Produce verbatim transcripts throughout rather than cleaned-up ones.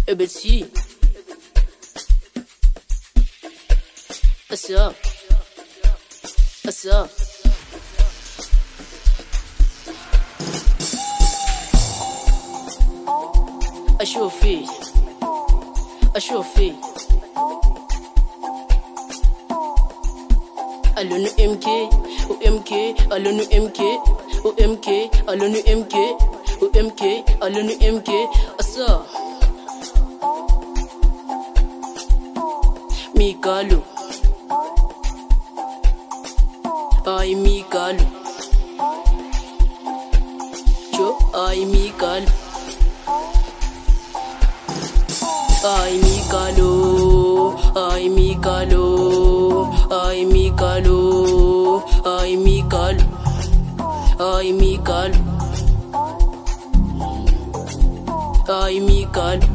Ebesi. What's up? What's up? I show face. I show face. Allo no M K, o M K, allo no M K, o M K, allo no M K, o M K, allo no M K. What's up? Mikalo. Ay Mikalo. Yo ay Mikalo. Ay Mikalo, ay Mikalo, ay Mikalo, ay Mikalo, ay Mikalo, ay Mikalo,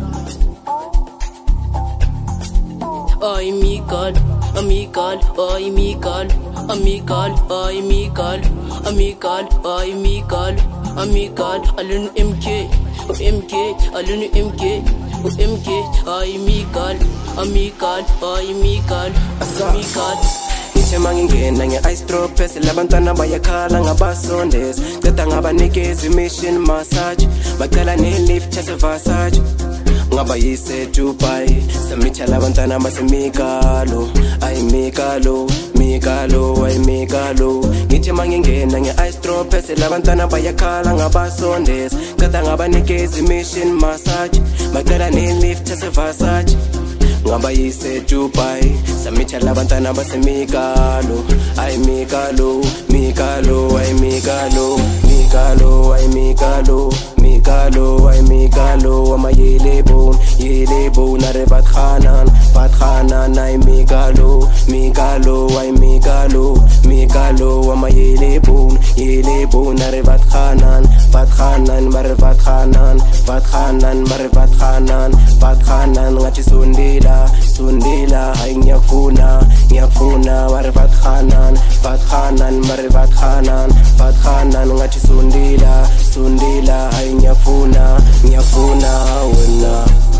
ay Mikalo, amical, ay Mikalo, amical, ay Mikalo, amical, ay Mikalo, amical, alun M K, o M K, alun M K. O M K, ay Mikal, amical, ay Mikal, amical. Ngisho mangingena nge-ice drop esilabantwana bayakhala ngabasondes qeda ngabanikeza mission massage bacala ne-lift yaseVersace ngabayise Dubai samitha labantwana basemikalo ay Mikalo Mikalo ay Mikalo ngithi mangingena nge-ice drop esilabantwana bayakhala ngabasondes qeda ngabanikeza mission massage bacala ne-lift yaseVersace ngabayise Dubai samitha labantwana basemikalo ay Mikalo Mikalo ay Mikalo Mikalo ay Mikalo Mikalo ay Mikalo amayelebon yelebon are bathanan bathanan ay Mikalo Mikalo ay Mikalo Mikalo amayelebon yelebon are bathanan bathanan mare bathanan bathanan mare bathanan bathanan ngathi sundela sundela ay ngiyafuna ngiyafuna mare bathanan bathanan mare bathanan bathanan ngathi sundela sundela ay ngiyafuna ngiyafuna wena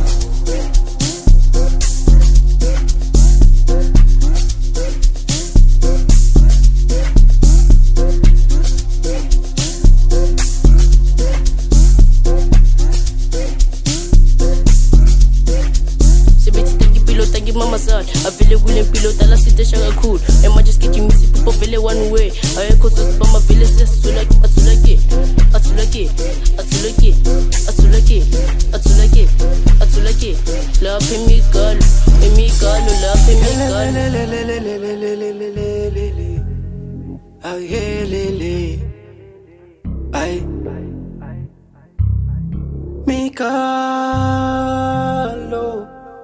Mamasad, avile kule mpilo tala sitesha kakhulu ema just get you people vele one way ayekho sosibama vele sesizulake athulake athulake athulake athulake athulake athulake lapha emikalo emikalo lapha emikalo ayelele ay Mikalo.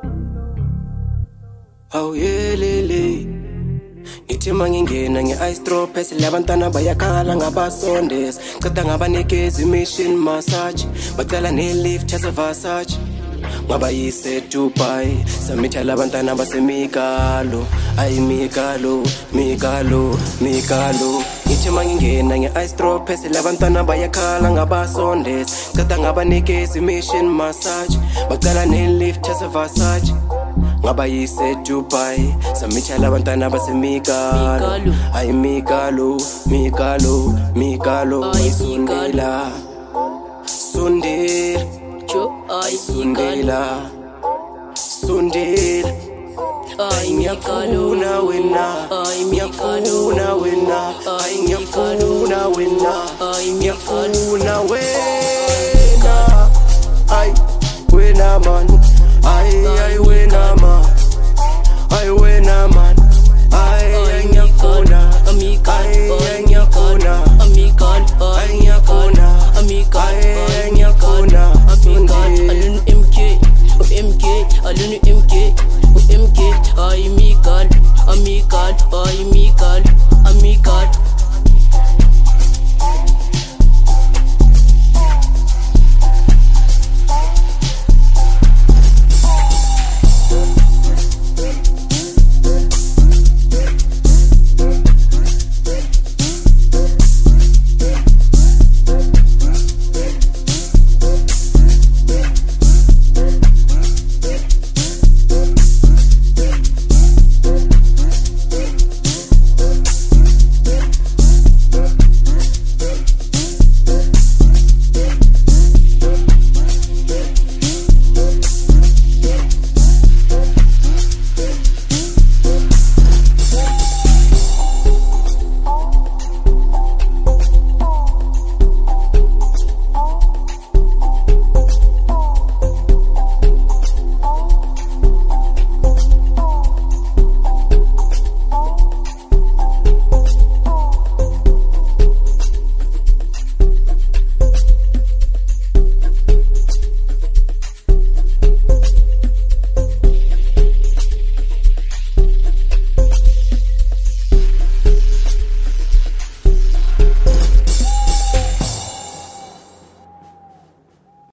Oh yelele ngithi mangingena nge-ice drop esilabantwana bayakhala ngabasondes qeda ngabanikeza mission massage bacala ne-lift yaseVersace ngabayise Dubai samitha labantwana basemikalo ay Mikalo Mikalo Mikalo ngithi mangingena nge-ice drop esilabantwana bayakhala ngabasondes qeda ngabanikeza mission massage bacala ne-lift yaseVersace ngabayise Dubai samitha labantwana basemikalo ay Mikalo Mikalo Mikalo sundela sundela ay sundela sundela ay ngiyafuna wena ay ngiyafuna wena ay ngiyafuna wena ay ngiyafuna wena